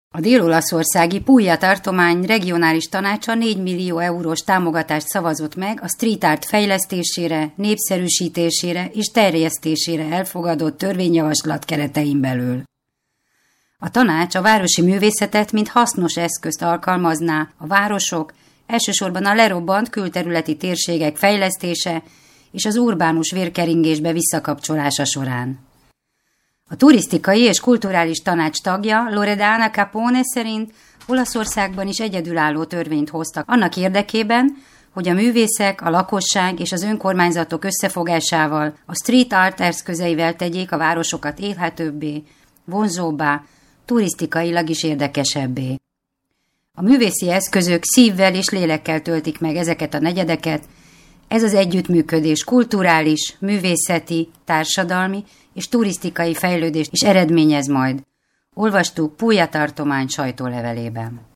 A dél-olaszországi Puglia tartomány regionális tanácsa 4 millió eurós támogatást szavazott meg a street art fejlesztésére, népszerűsítésére és terjesztésére elfogadott törvényjavaslat keretein belül. A tanács a városi művészetet mint hasznos eszközt alkalmazná a városok, elsősorban a lerobbant külterületi térségek fejlesztése és az urbánus vérkeringésbe visszakapcsolása során. A turisztikai és kulturális tanács tagja Loredana Capone szerint Olaszországban is egyedülálló törvényt hoztak annak érdekében, hogy a művészek, a lakosság és az önkormányzatok összefogásával, a street art eszközeivel tegyék a városokat élhetőbbé, vonzóbbá, turisztikailag is érdekesebbé. A művészi eszközök szívvel és lélekkel töltik meg ezeket a negyedeket, ez az együttműködés kulturális, művészeti, társadalmi és turisztikai fejlődést is eredményez majd. Olvastuk Puglia tartomány sajtólevelében.